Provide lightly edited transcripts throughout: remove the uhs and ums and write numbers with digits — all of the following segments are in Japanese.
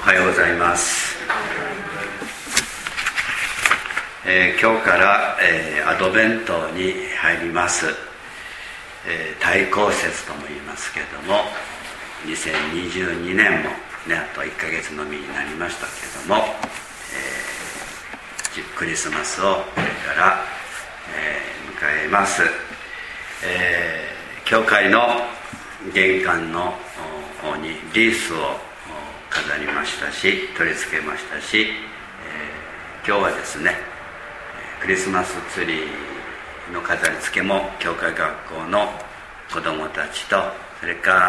おはようございます。今日から、アドベントに入ります。対抗節とも言いますけども、2022年も、ね、あと1ヶ月のみになりましたけども、クリスマスをこれから、迎えます。教会の玄関の方にリースを飾りましたし、取り付けましたし、今日はですね、クリスマスツリーの飾り付けも教会学校の子どもたちと、それから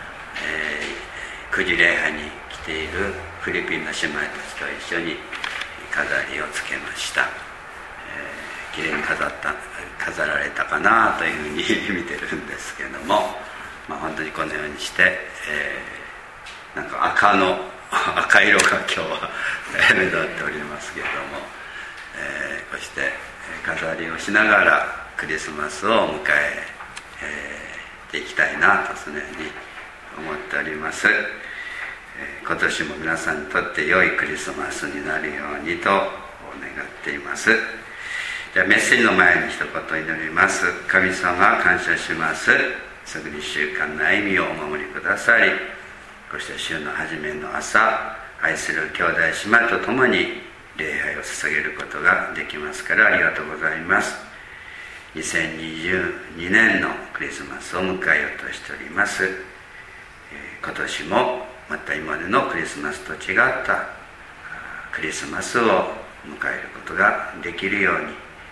、9時礼拝に来ているフィリピンの姉妹たちと一緒に飾りを付けました。きれいに飾られたかなというふうに見てるんですけども、本当にこのようにして、なんか赤色が今日は目立っておりますけれども、こうして飾りをしながらクリスマスを迎えていきたいなとそのように思っております。今年も皆さんにとって良いクリスマスになるようにと願っています。じゃあメッセージの前に一言祈ります。神様感謝します。すぐに週間の歩みをお守りくださり、こうして週の初めの朝、愛する兄弟姉妹と共に礼拝を捧げることができますからありがとうございます。2022年のクリスマスを迎えようとしております。今年もまた今までのクリスマスと違ったクリスマスを迎えることができるように、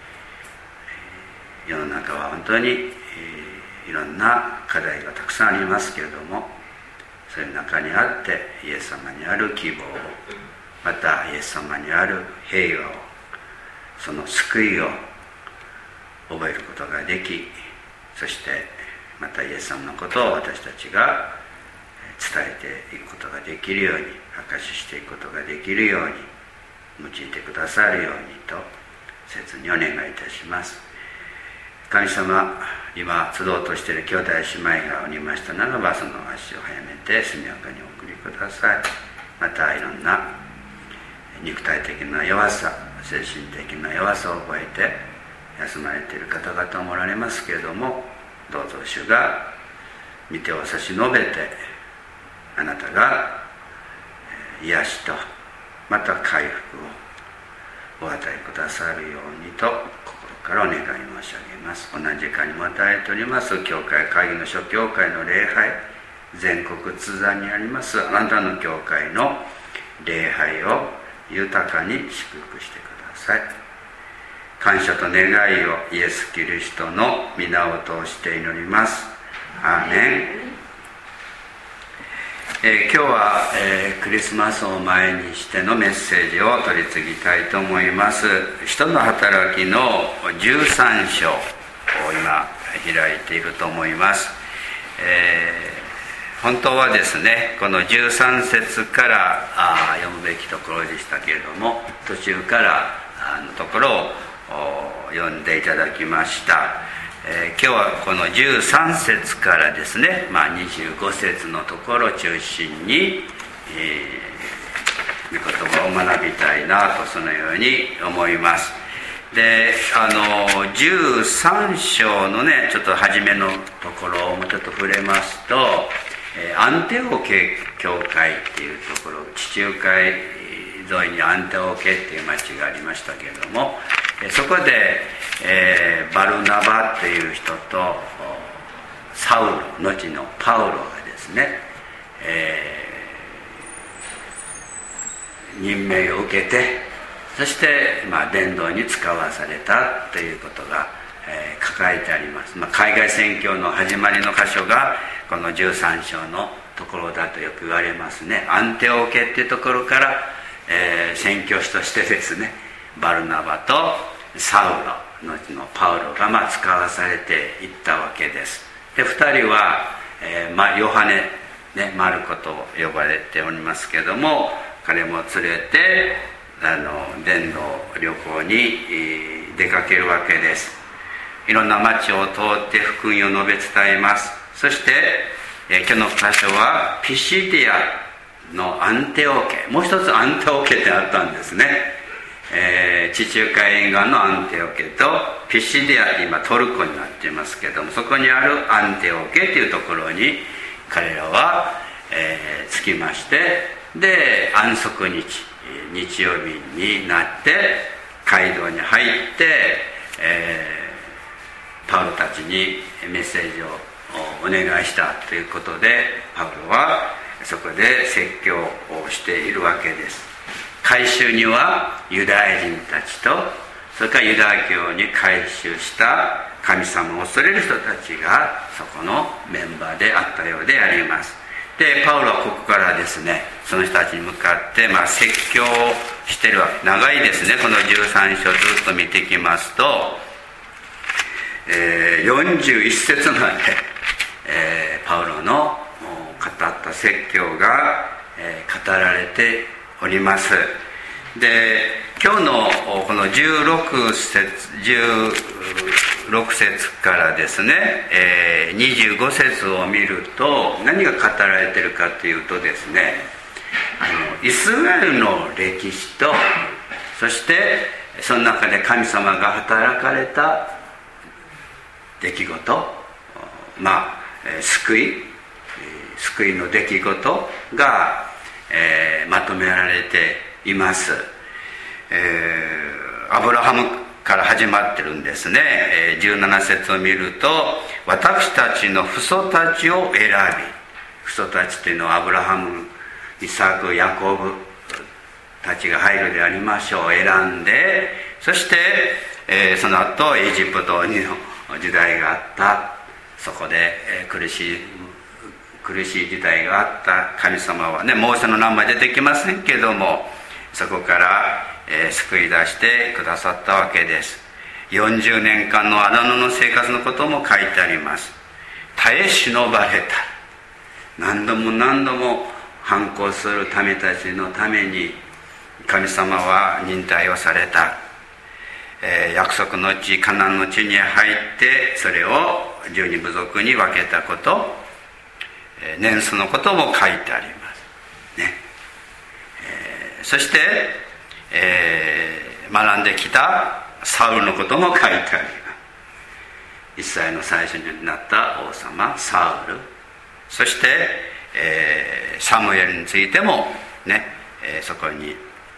世の中は本当にいろんな課題がたくさんありますけれども、そういう中にあってイエス様にある希望を、またイエス様にある平和を、その救いを覚えることができ、そしてまたイエス様のことを私たちが伝えていくことができるように、証ししていくことができるように用いてくださるようにと切にお願いいたします。神様、今集おうとしている兄弟姉妹がおりましたならば、その足を早めて速やかにお送りください。またいろんな肉体的な弱さ、精神的な弱さを覚えて休まれている方々もおられますけれども、どうぞ主が御手を差し伸べて、あなたが癒しとまた回復をお与えくださるようにと心からお願い申し上げます。同じ時間にも与えております教会会議の諸教会の礼拝、全国津山にありますあなたの教会の礼拝を豊かに祝福してください。感謝と願いをイエス・キリストの皆を通して祈ります。アーメン。今日は、クリスマスを前にしてのメッセージを取り次ぎたいと思います。使徒の働きの13章を今開いていると思います。本当はですね、この13節から読むべきところでしたけれども、途中からのところを読んでいただきました。今日はこの13節からですね、25節のところを中心に、御言葉を学びたいなとそのように思います。で、13章のね、ちょっと初めのところをもうちょっと触れますと、アンテオケ教会っていうところ、地中海沿いにアンテオケっていう町がありましたけれども、そこで、バルナバという人とサウロ、後のパウロがですね、任命を受けて、そして伝道に使わされたということが、書かれてあります。海外宣教の始まりの箇所がこの13章のところだとよく言われますね。アンテオケっていうところから、宣教師としてですね、バルナバとサウロ、後のパウロが使わされていったわけです。で、2人は、ヨハネ、ね、マルコと呼ばれておりますけども、彼も連れて伝道旅行に出かけるわけです。いろんな町を通って福音を述べ伝えます。そして、今日の箇所はピシディアのアンテオケ、もう一つアンテオケってあったんですね。地中海沿岸のアンテオケとピシディアって今トルコになっていますけども、そこにあるアンテオケというところに彼らは、着きまして、で安息日、日曜日になって街道に入って、パウロたちにメッセージをお願いしたということで、パウロはそこで説教をしているわけです。改宗にはユダヤ人たちと、それからユダヤ教に改宗した神様を恐れる人たちがそこのメンバーであったようであります。でパウロはここからですね、その人たちに向かって、説教をしているわけ。長いですね。この13章ずっと見ていきますと、41節まで、パウロの語った説教が、語られております。で今日のこの16節からですね、25節を見ると何が語られているかというとですね、イスラエルの歴史と、そしてその中で神様が働かれた出来事、救いの出来事が、まとめられています。アブラハムから始まってるんですね。17節を見ると、私たちの父祖たちを選び、父祖たちというのはアブラハム、イサク、ヤコブたちが入るでありましょう。選んで、そして、その後エジプトの時代があった。そこで、苦しい時代があった神様はね、モーセの名前出てきませんけども、そこから、救い出してくださったわけです。40年間の荒野の生活のことも書いてあります。耐え忍ばれた。何度も何度も反抗する民たちのために神様は忍耐をされた。約束の地、カナンの地に入ってそれを12部族に分けたこと、年数のことも書いてありますね。そして、学んできたサウルのことも書いてあります。イスラエルの最初になった王様サウル、そして、サムエルについてもね、そこに、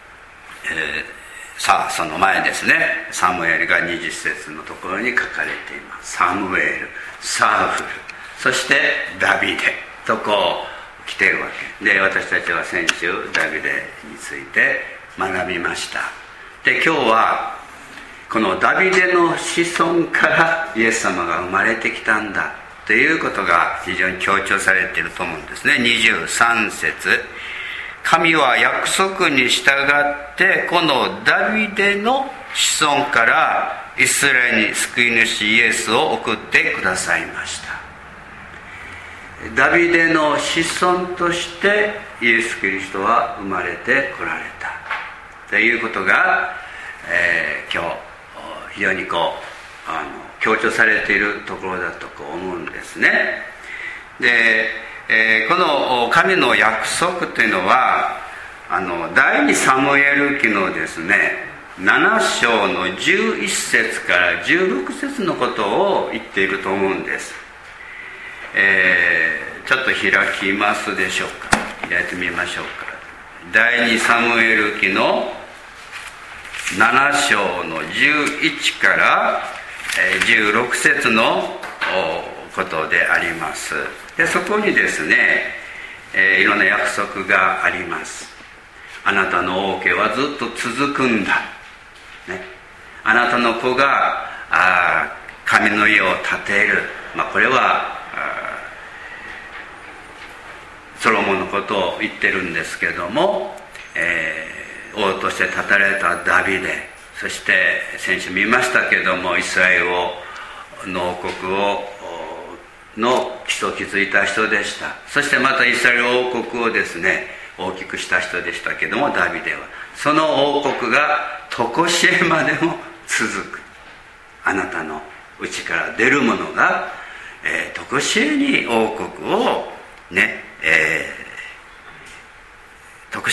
その前ですね、サムエルが20節のところに書かれています。サムエル、サウル、そしてダビデとこう来ているわけで、私たちは先週ダビデについて学びました。で今日はこのダビデの子孫からイエス様が生まれてきたんだということが非常に強調されていると思うんですね。23節、神は約束に従ってこのダビデの子孫からイスラエルに救い主イエスを送ってくださいました。ダビデの子孫としてイエス・キリストは生まれてこられたということが、今日非常に強調されているところだと思うんですね。で、この神の約束というのは第2サムエル記のですね7章の11節から16節のことを言っていると思うんです。ちょっと開きますでしょうか。開いてみましょうか。第2サムエル記の7章の11から16節のことであります。でそこにですね、いろんな約束があります。あなたの王家はずっと続くんだ、ね、あなたの子が神の家を建てる、これはソロモンのことを言ってるんですけども、王として立たれたダビデ、そして先週見ましたけどもイスラエルの王国の基礎を築いた人でした。そしてまたイスラエル王国をですね大きくした人でしたけども、ダビデはその王国が常しえまでも続く。あなたの内から出るものが、常しえに王国をね、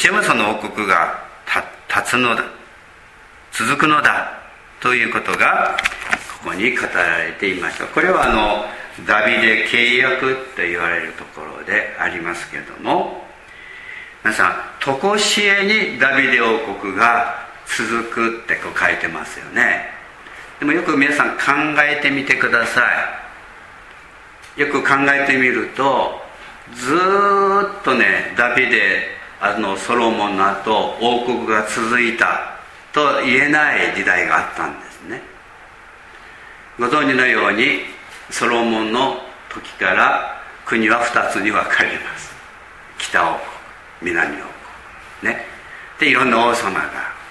してもその王国が立つのだ、続くのだということがここに語られていました。これはダビデ契約と言われるところでありますけれども、皆さん、常しえにダビデ王国が続くってこう書いてますよね。でもよく皆さん考えてみてください。よく考えてみると、ずーっとね、ダビデソロモンの後王国が続いたと言えない時代があったんですね。ご存知のようにソロモンの時から国は2つに分かれます。北王国、南王国ね。でいろんな王様が、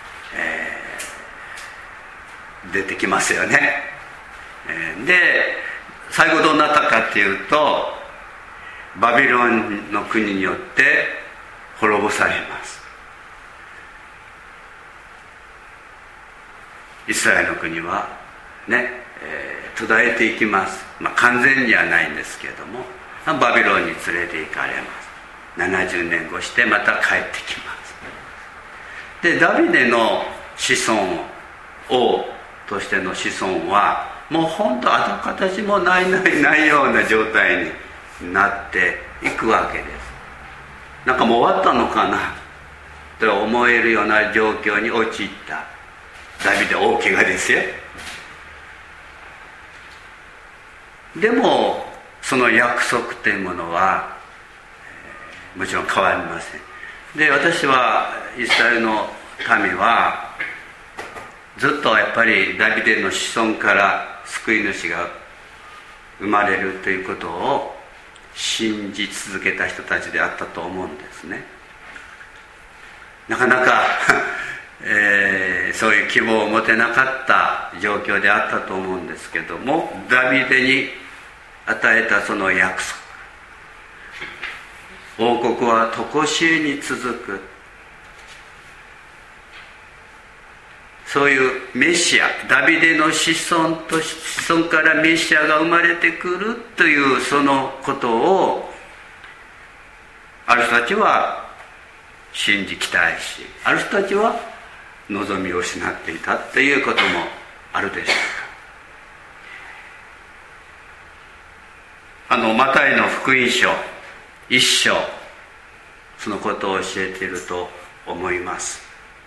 出てきますよね。で最後どうなったかっていうと、バビロンの国によって滅ぼされます。イスラエルの国はね、途絶えていきます。完全にはないんですけれども、バビロンに連れて行かれます。70年越してまた帰ってきます。でダビデの子孫、王としての子孫はもう本当跡形もないような状態になっていくわけです。なんかもう終わったのかなと思えるような状況に陥ったダビデ王家がですよ。でもその約束というものは、もちろん変わりません。で私はイスラエルの民はずっとやっぱりダビデの子孫から救い主が生まれるということを信じ続けた人たちであったと思うんですね。なかなか、そういう希望を持てなかった状況であったと思うんですけども、ダビデに与えたその約束、王国は常しえに続く、そういうメシア、ダビデの子孫からメシアが生まれてくるというそのことをある人たちは信じ期待し、ある人たちは望みを失っていたということもあるでしょうか。マタイの福音書1章、そのことを教えていると思います。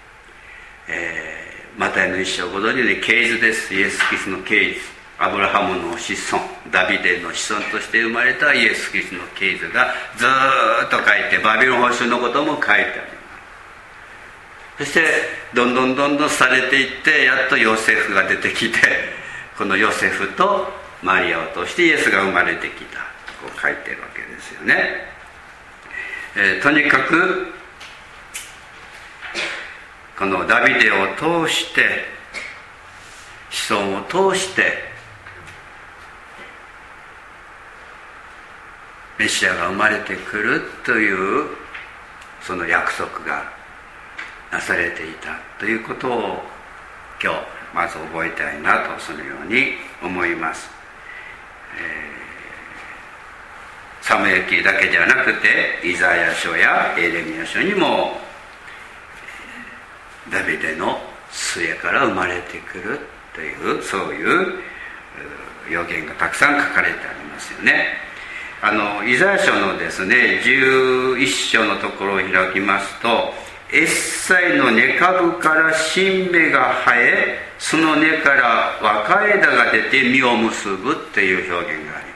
マタイの1章、ご存知で系図です。イエス・キリストの系図、アブラハムの子孫、ダビデの子孫として生まれたイエス・キリストの系図がずーっと書いて、バビロン捕囚のことも書いてあります。そしてどんどんされていって、やっとヨセフが出てきて、このヨセフとマリアを通してイエスが生まれてきたとこう書いてるわけですよね。とにかくこのダビデを通して、子孫を通してメシアが生まれてくるというその約束がなされていたということを今日まず覚えたいなと、そのように思います。サムエル記だけではなくてイザヤ書やエレミヤ書にもダビデの末から生まれてくるという、そういう予言がたくさん書かれてありますよね。イザヤ書のですね11章のところを開きますと、エッサイの根株から新芽が生え、その根から若枝が出て実を結ぶという表現があります。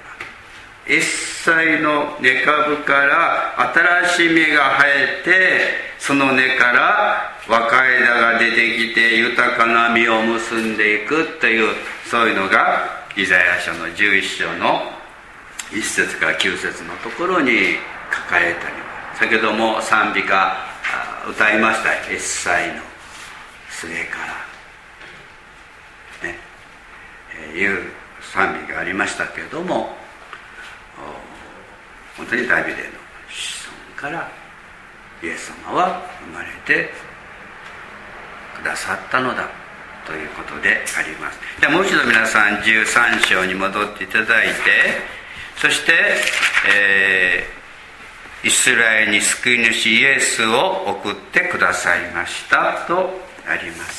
エッサイの根株から新しい芽が生えて、その根から若枝が出てきて豊かな実を結んでいくという、そういうのがイザヤ書の11章の1節から9節のところに書かれてあります。先ほども賛美歌歌いました。エッサイの末からね、いう賛美がありましたけれども、本当にダビデの子孫からイエス様は生まれてくださったのだということであります。ではもう一度皆さん13章に戻っていただいて、そして、 イスラエルに救い主イエスを送ってくださいましたとあります。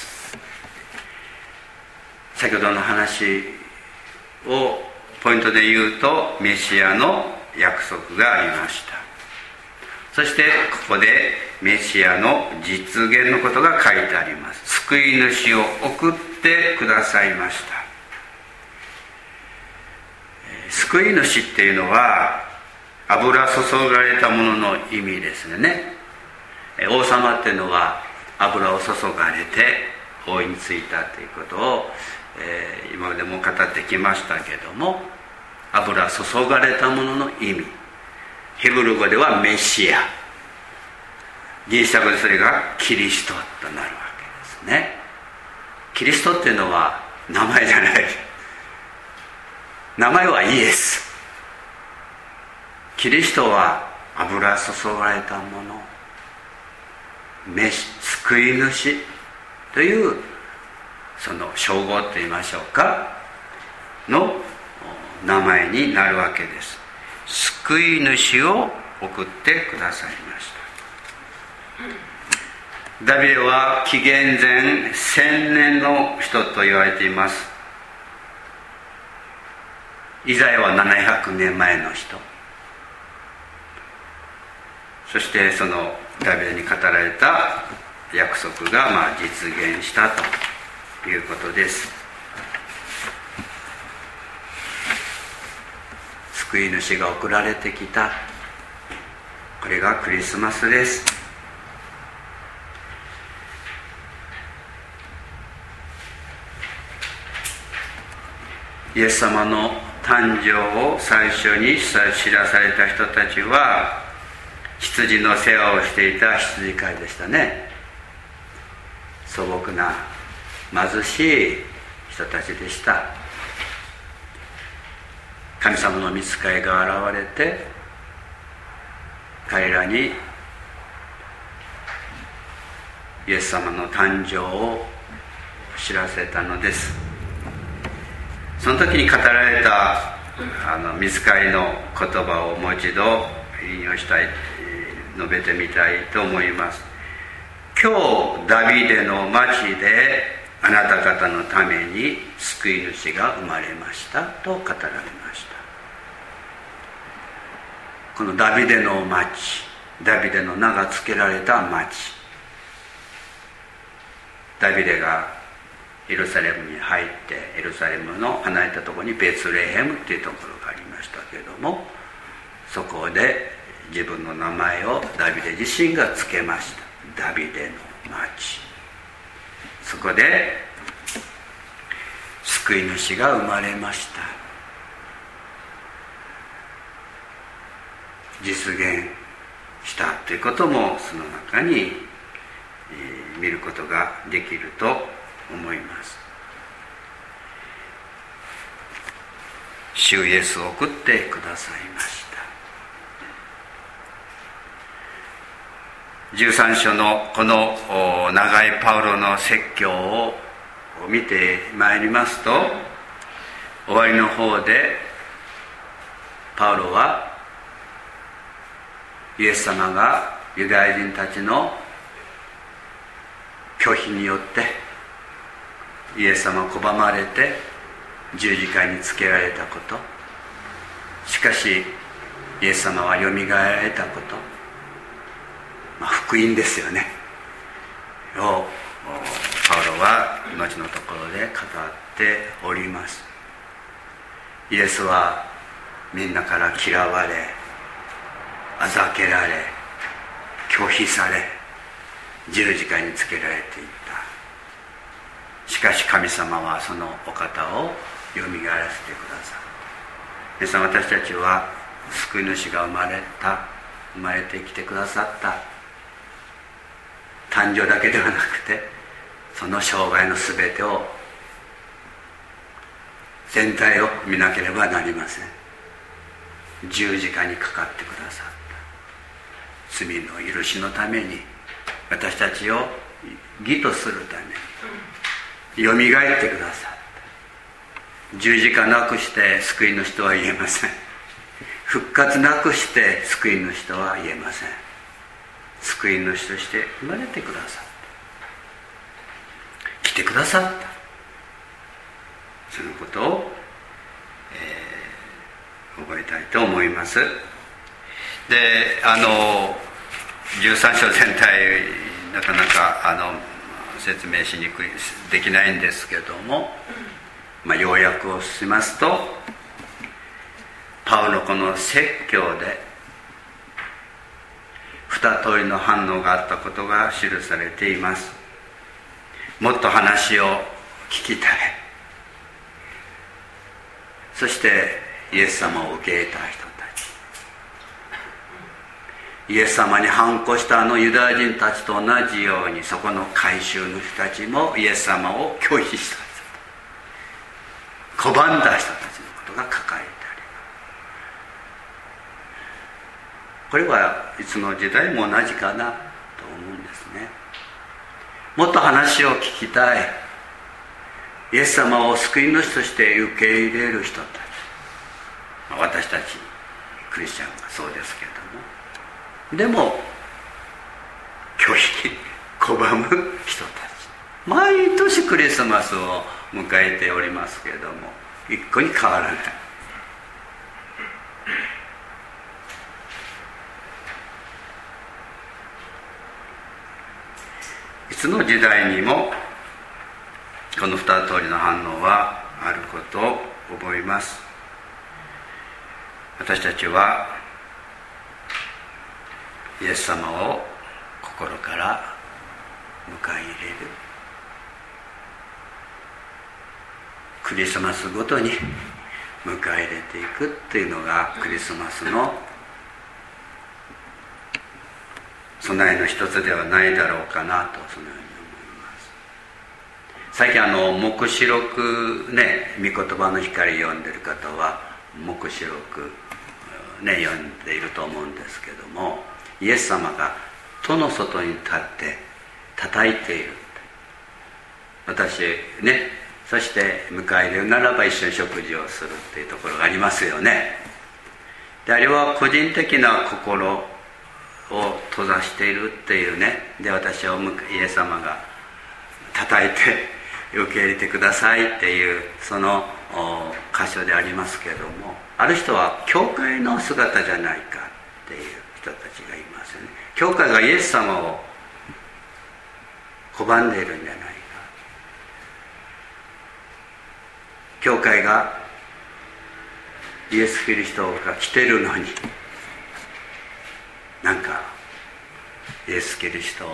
先ほどの話をポイントで言うと、メシアの約束がありました。そしてここでメシアの実現のことが書いてあります。救い主を送ってくださいました。救い主っていうのは油注がれたものの意味ですね。王様っていうのは油を注がれて王位についたということを、今までも語ってきましたけども、油注がれたものの意味、ヘブル語ではメシア、ギリシャ語でそれがキリストとなるわけですね。キリストっていうのは名前じゃない、名前はイエス。キリストは油注がれたもの、救い主というその称号といいましょうかの名前になるわけです。救い主を送ってくださいました。ダビデは紀元前1000年の人と言われています。イザヤは700年前の人。そしてそのダビデに語られた約束が実現したということです。救い主が送られてきた。これがクリスマスです。イエス様の誕生を最初に知らされた人たちは、羊の世話をしていた羊飼いでしたね。素朴な貧しい人たちでした。神様の御使いが現れて、彼らにイエス様の誕生を知らせたのです。その時に語られた御使いの言葉をもう一度引用したい、述べてみたいと思います。今日ダビデの町であなた方のために救い主が生まれましたと語られました。このダビデの町、ダビデの名が付けられた町、ダビデがエルサレムに入って、エルサレムの離れたところにベツレヘムというところがありましたけれども、そこで自分の名前をダビデ自身が付けました。ダビデの町。そこで救い主が生まれました。実現したということもその中に見ることができると思います。主イエスを送ってくださいました。13章のこの長いパウロの説教を見てまいりますと、終わりの方でパウロはイエス様がユダヤ人たちの拒否によってイエス様を拒まれて十字架につけられたこと、しかしイエス様はよみがえられたこと、福音ですよねをパウロは後のところで語っております。イエスはみんなから嫌われ、あざけられ、拒否され、十字架につけられていった。しかし神様はそのお方をよみがえらせてくださる。皆さん、私たちは救い主が生まれてきてくださった誕生だけではなくて、その生涯のすべてを、全体を見なければなりません。十字架にかかってくださった。罪の許しのために、私たちを義とするためによみがえってくださった。十字架なくして救いの人は言えません。 復活なくして救い主とは言えません。救い主として生まれてくださった、来てくださった、そのことを、覚えたいと思います。で、13章全体なかなか説明しにくいできないんですけども、要約をしますと、パウロこの説教で二通りの反応があったことが記されています。もっと話を聞きたい、そしてイエス様を受け入れた人たち、イエス様に反抗したユダヤ人たちと同じように、そこの改宗の人たちもイエス様を拒否した人、拒んだ人たちのことが書かれてあります。これはいつの時代も同じかなと思うんですね。もっと話を聞きたい、イエス様を救い主として受け入れる人たち、私たちクリスチャンがそうですけれども、でも拒否、拒む人たち、毎年クリスマスを迎えておりますけれども、一向に変わらない。いつの時代にもこの二通りの反応はあることを覚えます。私たちはイエス様を心から迎え入れる、クリスマスごとに迎え入れていくっていうのがクリスマスの備えの一つではないだろうかなと、そのように思います。最近黙示録ね、御言葉の光読んでる方は黙示録ね、読んでいると思うんですけども、イエス様が戸の外に立って叩いている、私ね、そして迎え入れるならば一緒に食事をするっていうところがありますよね。で、あれは個人的な心を閉ざしているっていうね、で、私をイエス様が叩いて受け入れてくださいっていうその箇所でありますけれども、ある人は教会の姿じゃないかっていう人たちがいますよね。教会がイエス様を拒んでいるんじゃないか、教会がイエス・キリストが来てるのに、なんかイエス・キリストを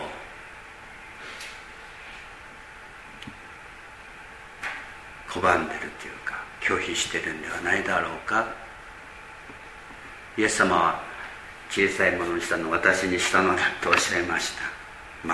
拒んでるというか拒否してるんではないだろうか。イエス様は小さいものにしたの私にしたのだとおっしゃいました。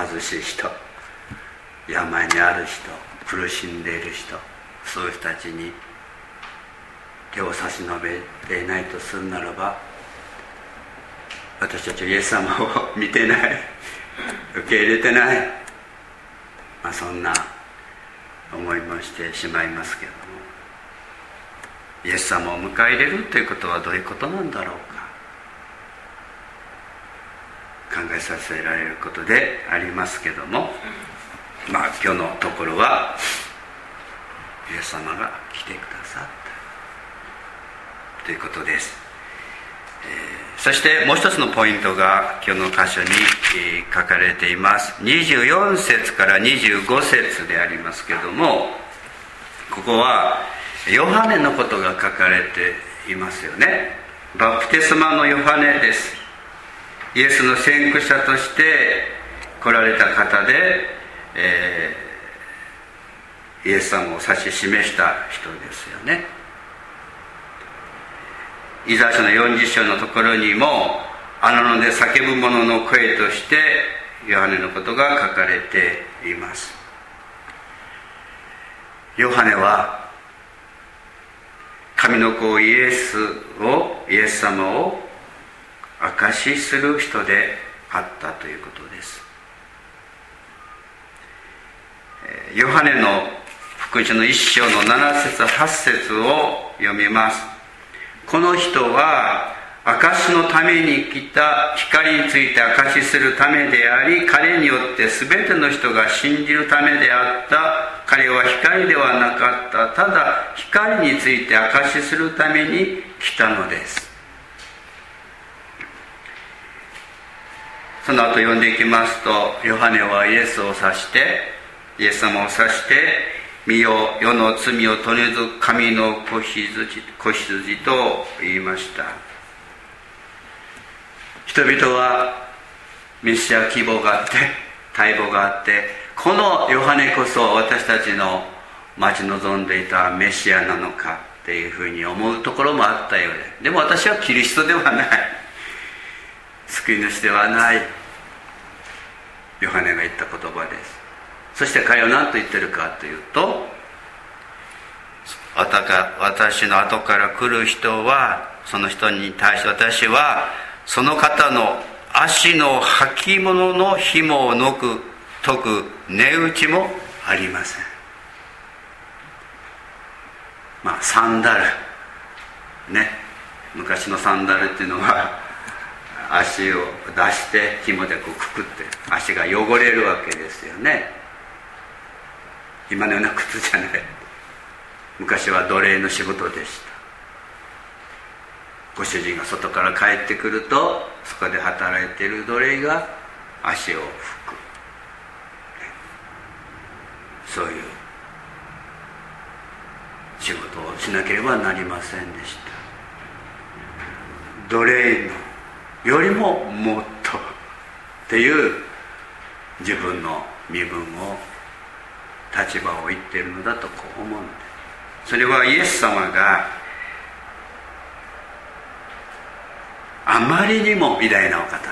貧しい人、病にある人、苦しんでいる人、そういう人たちに手を差し伸べていないとするならば、私たちはイエス様を見てない、受け入れてない、そんな思いもしてしまいますけれども、イエス様を迎え入れるということはどういうことなんだろうか、考えさせられることでありますけども、今日のところはイエス様が来てくださったということです。そしてもう一つのポイントが今日の箇所に書かれています。24節から25節でありますけども、ここはヨハネのことが書かれていますよね。バプテスマのヨハネです。イエスの先駆者として来られた方で、イエス様を指し示した人ですよね。イザヤ書の40章のところにも、荒野で叫ぶ者の声としてヨハネのことが書かれています。ヨハネは神の子イエス様を証しする人であったということです。ヨハネの福音書の1章の7節8節を読みます。この人は証のために来た光について証しするためであり、彼によって全ての人が信じるためであった。彼は光ではなかった。ただ光について証しするために来たのです。その後読んでいきますと、ヨハネはイエス様を指して見よ、世の罪を取り除く神の子羊と言いました。人々はメシア希望があって待望があって、このヨハネこそ私たちの待ち望んでいたメシアなのかっていうふうに思うところもあったようで、でも私はキリストではない、救い主ではない、ヨハネが言った言葉です。そして彼は何と言ってるかというと、私の後から来る人は、その人に対して私はその方の足の履物の紐を解く値打ちもありません。サンダルね、昔のサンダルっていうのは足を出して紐でくくって足が汚れるわけですよね。今のような靴じゃない。昔は奴隷の仕事でした。ご主人が外から帰ってくると、そこで働いている奴隷が足を拭く、そういう仕事をしなければなりませんでした。奴隷のよりももっとっていう自分の身分を、立場を言っているのだとこう思うんです。それはイエス様があまりにも偉大なお方で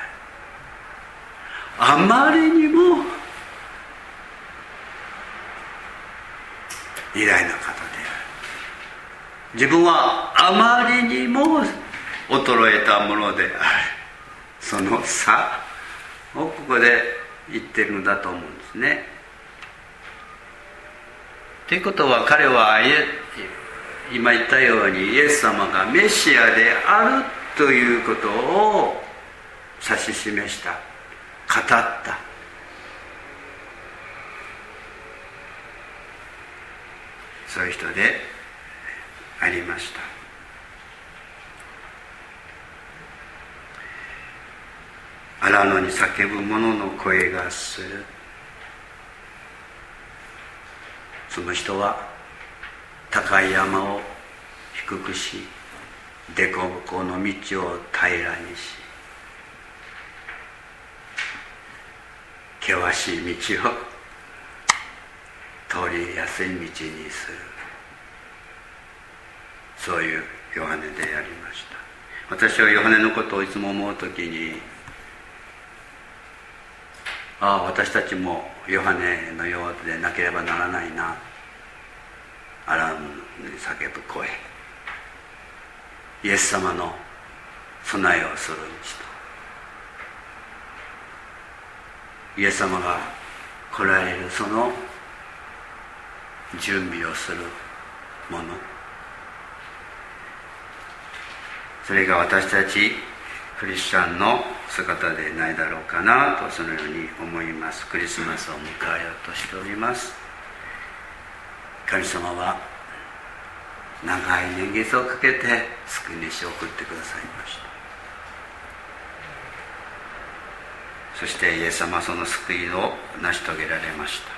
ある、あまりにも偉大な方である、自分はあまりにも衰えたものである、その差をここで言っているのだと思うんですね。ということは、彼は今言ったようにイエス様がメシアであるということを指し示した、語った、そういう人でありました。荒野に叫ぶ者の声がする。その人は高い山を低くし、凸凹の道を平らにし、険しい道を通りやすい道にする、そういうヨハネでありました。私はヨハネのことをいつも思うときに、私たちもヨハネのようでなければならないな。荒野に叫ぶ声、イエス様の備えをする道と、イエス様が来られるその準備をするもの、それが私たちクリスチャンの姿でないだろうかなと、そのように思います。クリスマスを迎えようとしております。神様は長い年月をかけて救い主を送ってくださいました。そしてイエス様はその救いを成し遂げられました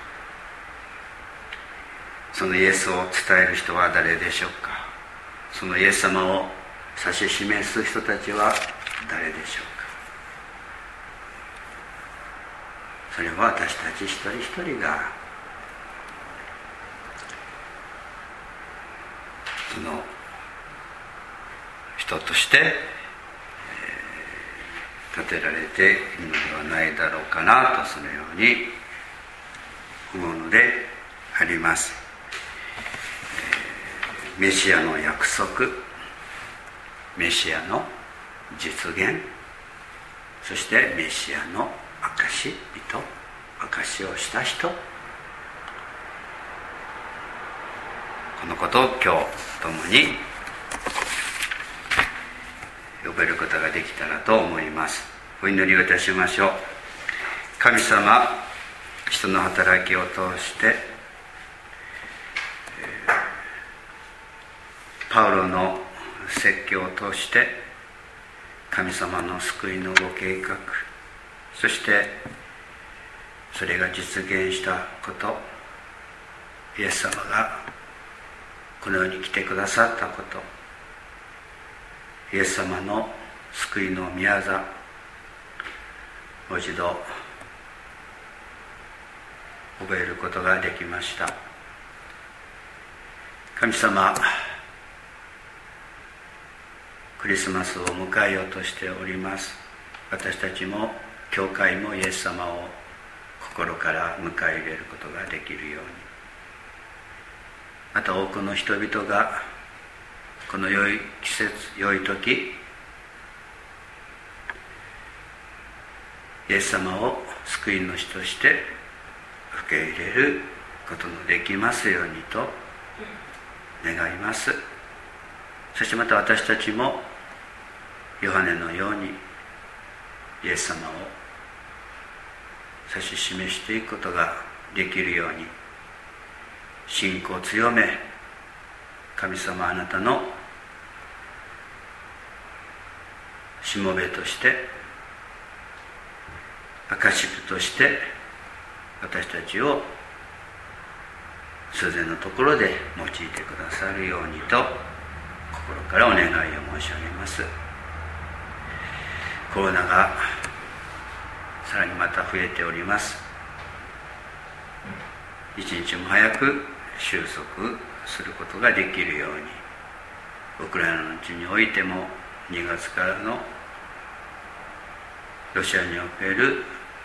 。そのイエスを伝える人は誰でしょうか。そのイエス様を指し示す人たちは誰でしょうか。それは私たち一人一人がその人として立てられているのではないだろうかなと、そのように思うのであります。メシアの約束、メシアの実現、そしてメシアの証人、証しをした人、このことを今日共に呼べることができたらと思います。お祈りをいたしましょう。神様、人の働きを通してパウロの説教を通して神様の救いのご計画、そしてそれが実現したこと、イエス様がこの世に来てくださったこと、イエス様の救いの御業、もう一度覚えることができました。神様、クリスマスを迎えようとしております。私たちも教会もイエス様を心から迎え入れることができるように、また多くの人々がこの良い季節、良い時、イエス様を救い主として受け入れることのできますようにと願います。そしてまた私たちもヨハネのようにイエス様を指し示していくことができるように、信仰を強め、神様あなたのしもべとして証人として私たちをすぜのところで用いてくださるようにと心からお願いを申し上げます。コロナがさらにまた増えております。一日も早く収束することができるように、ウクライナの地においても2月からのロシアにおける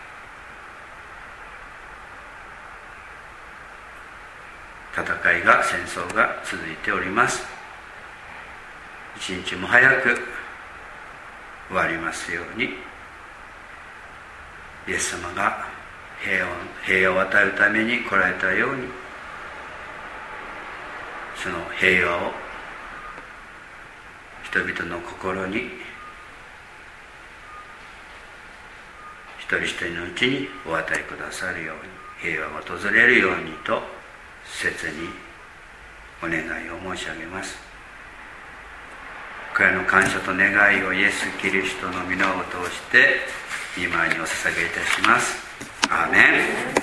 戦いが、戦争が続いております。一日も早く終わりますように、イエス様が平和を与えるために来られたように、その平和を人々の心に一人一人のうちにお与えくださるように、平和が訪れるようにと切にお願いを申し上げます。これらの感謝と願いをイエス・キリストの御名を通して御前にお捧げいたします。アーメン。